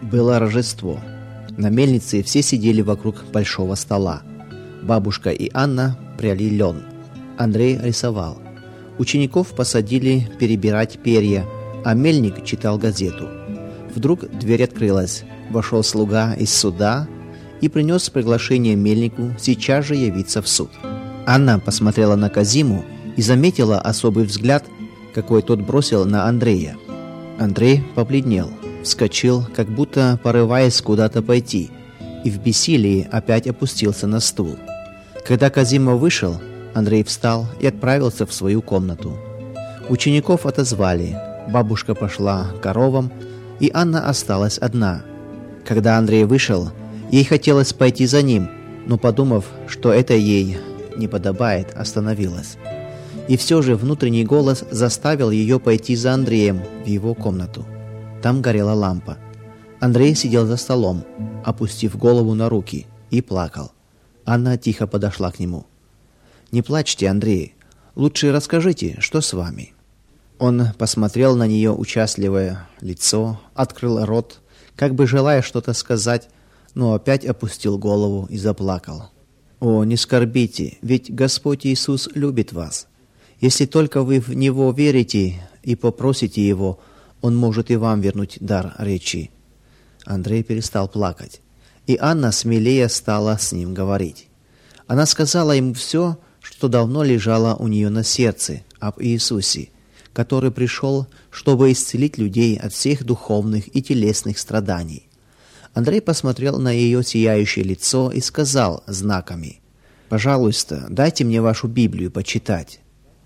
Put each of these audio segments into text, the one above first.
Было Рождество. На мельнице все сидели вокруг большого стола. Бабушка и Анна пряли лен. Андрей рисовал. Учеников посадили перебирать перья, а мельник читал газету. Вдруг дверь открылась. Вошел слуга из суда и принес приглашение мельнику сейчас же явиться в суд. Анна посмотрела на Казиму и заметила особый взгляд, какой тот бросил на Андрея. Андрей побледнел, вскочил, как будто порываясь куда-то пойти, и в бессилии опять опустился на стул. Когда Казима вышел, Андрей встал и отправился в свою комнату. Учеников отозвали, бабушка пошла к коровам, и Анна осталась одна. Когда Андрей вышел, ей хотелось пойти за ним, но, подумав, что это ей не подобает, остановилась. И все же внутренний голос заставил ее пойти за Андреем в его комнату. Там горела лампа. Андрей сидел за столом, опустив голову на руки, и плакал. Анна тихо подошла к нему. «Не плачьте, Андрей. Лучше расскажите, что с вами». Он посмотрел на нее участливое лицо, открыл рот, как бы желая что-то сказать, но опять опустил голову и заплакал. «О, не скорбите, ведь Господь Иисус любит вас. Если только вы в Него верите и попросите Его, Он может и вам вернуть дар речи». Андрей перестал плакать, и Анна смелее стала с ним говорить. Она сказала ему все, что давно лежало у нее на сердце, об Иисусе, который пришел, чтобы исцелить людей от всех духовных и телесных страданий. Андрей посмотрел на ее сияющее лицо и сказал знаками: «Пожалуйста, дайте мне вашу Библию почитать».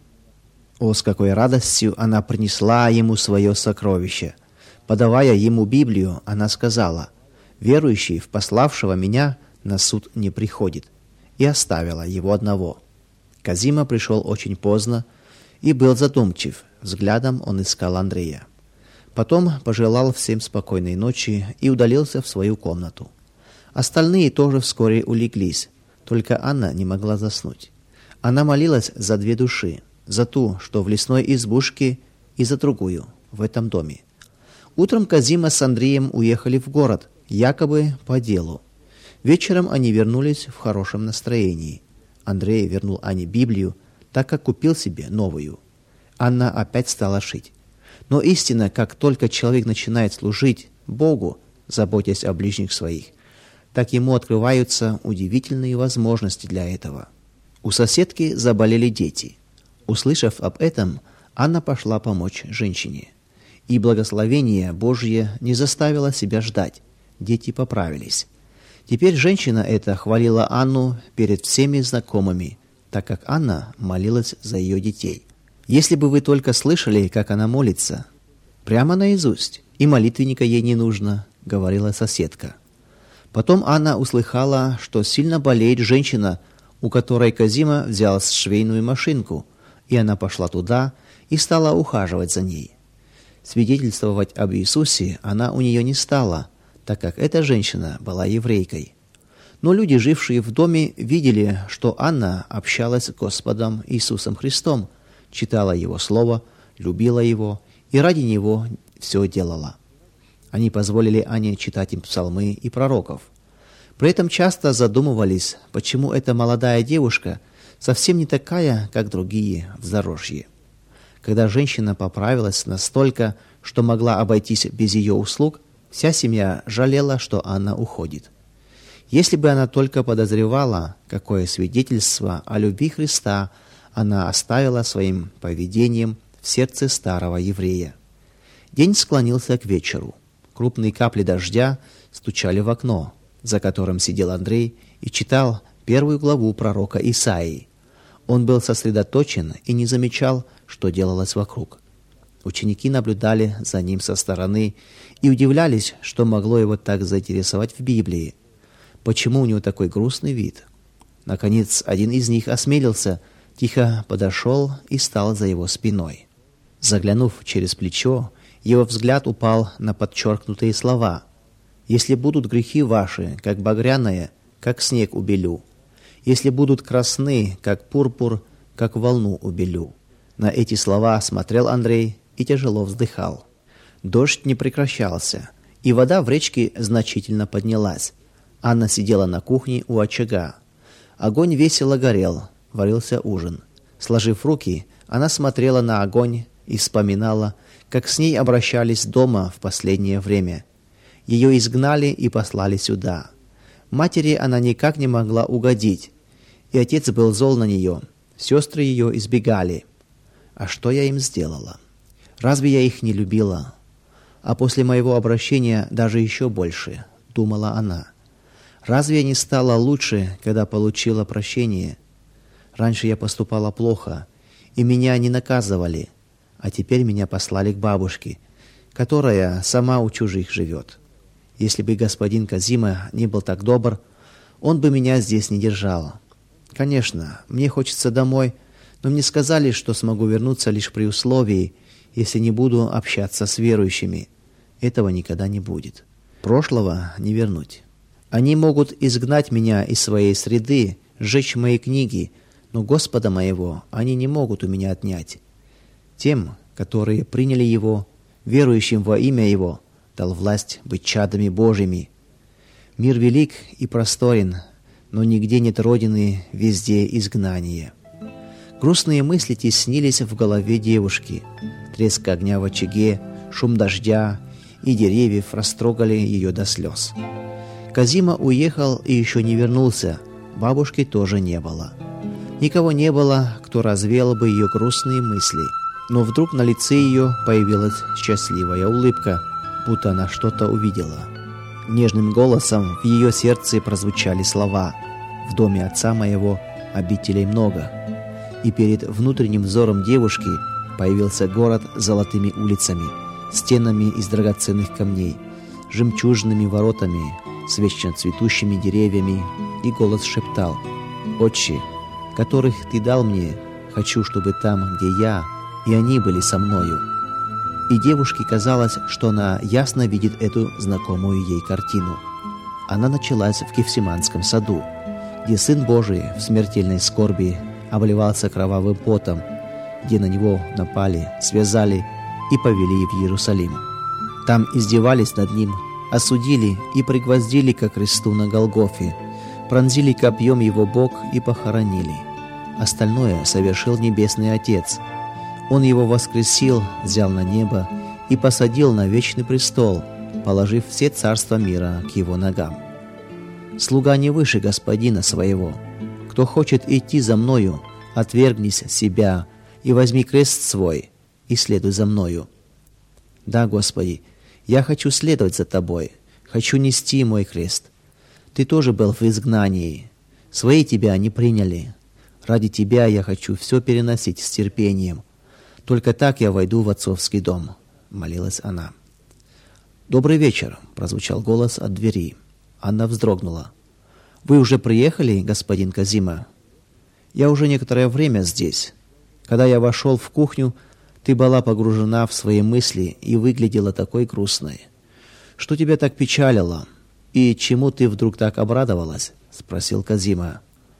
О, с какой радостью она принесла ему свое сокровище! Подавая ему Библию, она сказала: «Верующий в пославшего меня на суд не приходит», и оставила его одного. Казима пришел очень поздно и был задумчив. Взглядом он искал Андрея. Потом пожелал всем спокойной ночи и удалился в свою комнату. Остальные тоже вскоре улеглись, только Анна не могла заснуть. Она молилась за две души: за ту, что в лесной избушке, и за другую, в этом доме. Утром Казима с Андреем уехали в город, якобы по делу. Вечером они вернулись в хорошем настроении. Андрей вернул Ане Библию, так как купил себе новую. Анна опять стала шить. Но истинно, как только человек начинает служить Богу, заботясь о ближних своих, так ему открываются удивительные возможности для этого. У соседки заболели дети. Услышав об этом, Анна пошла помочь женщине. И благословение Божье не заставило себя ждать. Дети поправились. Теперь женщина эта хвалила Анну перед всеми знакомыми, так как Анна молилась за ее детей. Если бы вы только слышали, как она молится, прямо наизусть, и молитвенника ей не нужно, говорила соседка. Потом Анна услыхала, что сильно болеет женщина, у которой Казима взял швейную машинку, и она пошла туда и стала ухаживать за ней. Свидетельствовать об Иисусе она у нее не стала, так как эта женщина была еврейкой. Но люди, жившие в доме, видели, что Анна общалась с Господом Иисусом Христом, читала Его Слово, любила Его и ради Него все делала. Они позволили Ане читать им псалмы и пророков. При этом часто задумывались, почему эта молодая девушка совсем не такая, как другие в Зарожье. Когда женщина поправилась настолько, что могла обойтись без ее услуг, вся семья жалела, что Анна уходит. Если бы она только подозревала, какое свидетельство о любви Христа она оставила своим поведением в сердце старого еврея. День склонился к вечеру. Крупные капли дождя стучали в окно, за которым сидел Андрей и читал первую главу пророка Исаии. Он был сосредоточен и не замечал, что делалось вокруг. Ученики наблюдали за ним со стороны и удивлялись, что могло его так заинтересовать в Библии. Почему у него такой грустный вид? Наконец, один из них осмелился, тихо подошел и стал за его спиной. Заглянув через плечо, его взгляд упал на подчеркнутые слова: «Если будут грехи ваши, как багряное, как снег убелю. Если будут красны, как пурпур, как волну убелю». На эти слова смотрел Андрей и тяжело вздыхал. Дождь не прекращался, и вода в речке значительно поднялась. Анна сидела на кухне у очага. Огонь весело горел, варился ужин. Сложив руки, она смотрела на огонь и вспоминала, как с ней обращались дома в последнее время. Ее изгнали и послали сюда. Матери она никак не могла угодить, и отец был зол на нее. Сестры ее избегали. А что я им сделала? Разве я их не любила? А после моего обращения даже еще больше, думала она. Разве я не стала лучше, когда получила прощение? Раньше я поступала плохо, и меня не наказывали, а теперь меня послали к бабушке, которая сама у чужих живет. Если бы господин Казима не был так добр, он бы меня здесь не держал. Конечно, мне хочется домой, но мне сказали, что смогу вернуться лишь при условии, если не буду общаться с верующими. Этого никогда не будет. Прошлого не вернуть. Они могут изгнать меня из своей среды, сжечь мои книги, но Господа моего они не могут у меня отнять. Тем, которые приняли Его, верующим во имя Его, дал власть быть чадами Божьими. Мир велик и просторен, но нигде нет родины, везде изгнание. Грустные мысли теснились в голове девушки. Треск огня в очаге, шум дождя и деревьев растрогали ее до слез. Казима уехал и еще не вернулся, бабушки тоже не было. Никого не было, кто развеял бы ее грустные мысли. Но вдруг на лице ее появилась счастливая улыбка, будто она что-то увидела. Нежным голосом в ее сердце прозвучали слова: «В доме отца моего обителей много». И перед внутренним взором девушки появился город с золотыми улицами, стенами из драгоценных камней, жемчужными воротами, с вечно цветущими деревьями, и голос шептал: «Отче, которых ты дал мне, хочу, чтобы там, где я, и они были со мною». И девушке казалось, что она ясно видит эту знакомую ей картину. Она началась в Гефсиманском саду, где Сын Божий в смертельной скорби обливался кровавым потом, где на него напали, связали и повели в Иерусалим. Там издевались над ним, осудили и пригвоздили ко кресту на Голгофе, пронзили копьем его бок и похоронили. Остальное совершил Небесный Отец. Он его воскресил, взял на небо и посадил на вечный престол, положив все царства мира к его ногам. Слуга не выше господина своего. Кто хочет идти за мною, отвергнись себя и возьми крест свой, и следуй за мною. Да, Господи, я хочу следовать за Тобой, хочу нести мой крест. Ты тоже был в изгнании, свои Тебя не приняли. Ради Тебя я хочу все переносить с терпением. Только так я войду в отцовский дом», — молилась она. «Добрый вечер», — прозвучал голос от двери. Анна вздрогнула. «Вы уже приехали, господин Казима?» «Я уже некоторое время здесь. Когда я вошел в кухню, ты была погружена в свои мысли и выглядела такой грустной. Что тебя так печалило? И чему ты вдруг так обрадовалась?» — спросил Казима.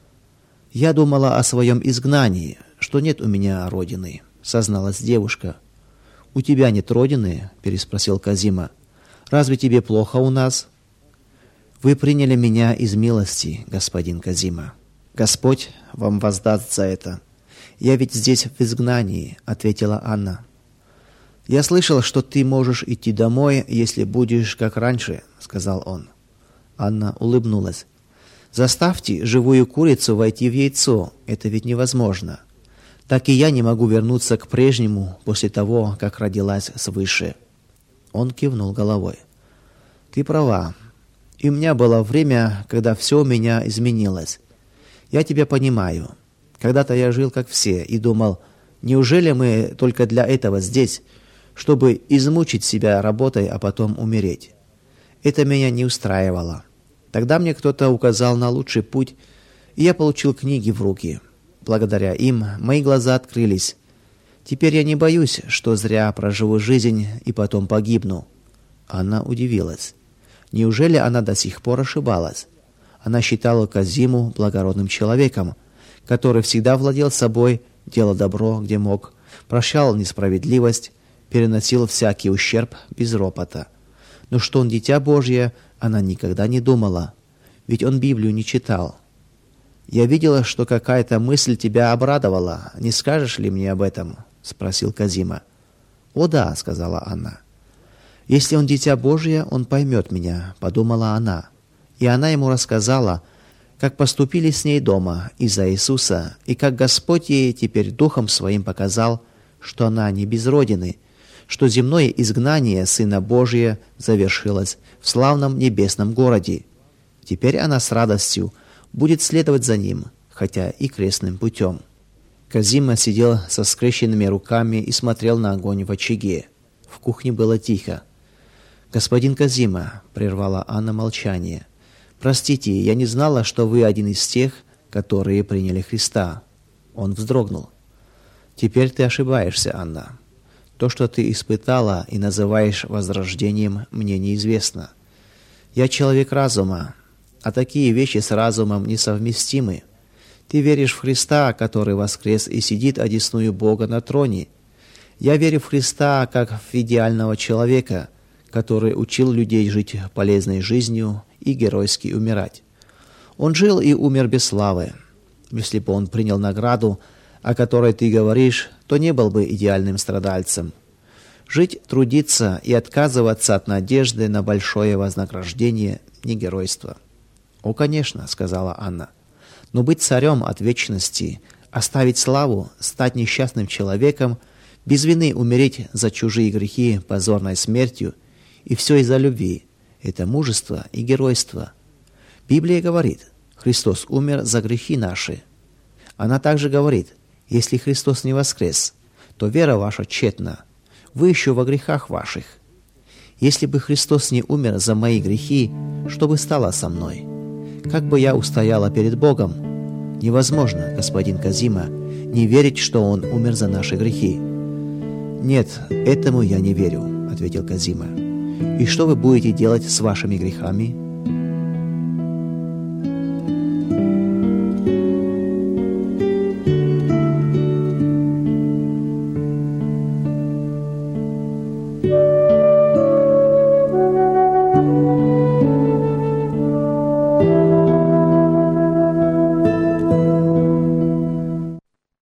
«Я думала о своем изгнании, что нет у меня родины», — созналась девушка. «У тебя нет родины?» — переспросил Казима. «Разве тебе плохо у нас?» «Вы приняли меня из милости, господин Казима. Господь вам воздаст за это. Я ведь здесь в изгнании», — ответила Анна. «Я слышал, что ты можешь идти домой, если будешь как раньше», — сказал он. Анна улыбнулась. «Заставьте живую курицу войти в яйцо. Это ведь невозможно. Так и я не могу вернуться к прежнему после того, как родилась свыше». Он кивнул головой. «Ты права. И у меня было время, когда все у меня изменилось. Я тебя понимаю. Когда-то я жил как все и думал, неужели мы только для этого здесь, чтобы измучить себя работой, а потом умереть? Это меня не устраивало. Тогда мне кто-то указал на лучший путь, и я получил книги в руки. Благодаря им мои глаза открылись. Теперь я не боюсь, что зря проживу жизнь и потом погибну». Она удивилась. Неужели она до сих пор ошибалась? Она считала Казиму благородным человеком, который всегда владел собой, делал добро, где мог, прощал несправедливость, переносил всякий ущерб без ропота. но что он дитя Божье, она никогда не думала, ведь он Библию не читал. «Я видела, что какая-то мысль тебя обрадовала. Не скажешь ли мне об этом?» — спросил Казима. «О да», — сказала Анна. «Если он дитя Божье, он поймет меня», — подумала она. И она ему рассказала, как поступили с ней дома из-за Иисуса, и как Господь ей теперь Духом Своим показал, что она не без родины, что земное изгнание Сына Божия завершилось в славном небесном городе. Теперь она с радостью будет следовать за ним, хотя и крестным путем. Казима сидел со скрещенными руками и смотрел на огонь в очаге. В кухне было тихо. «Господин Казима», — прервала Анна молчание, — «простите, я не знала, что вы один из тех, которые приняли Христа». Он вздрогнул. «Теперь ты ошибаешься, Анна. То, что ты испытала и называешь возрождением, мне неизвестно. Я человек разума, а такие вещи с разумом несовместимы. Ты веришь в Христа, который воскрес и сидит одесную Бога на троне. Я верю в Христа как в идеального человека, который учил людей жить полезной жизнью и геройски умирать. Он жил и умер без славы. Если бы он принял награду, о которой ты говоришь, то не был бы идеальным страдальцем. Жить, трудиться и отказываться от надежды на большое вознаграждение – не геройство». «О, конечно», – сказала Анна. «Но быть царем от вечности, оставить славу, стать несчастным человеком, без вины умереть за чужие грехи позорной смертью, и все из-за любви – это мужество и геройство. Библия говорит, Христос умер за грехи наши. Она также говорит, если Христос не воскрес, то вера ваша тщетна, вы еще во грехах ваших. Если бы Христос не умер за мои грехи, что бы стало со мной? Как бы я устояла перед Богом? Невозможно, господин Казима, не верить, что Он умер за наши грехи». «Нет, этому я не верю», — ответил Казима. «И что вы будете делать с вашими грехами?»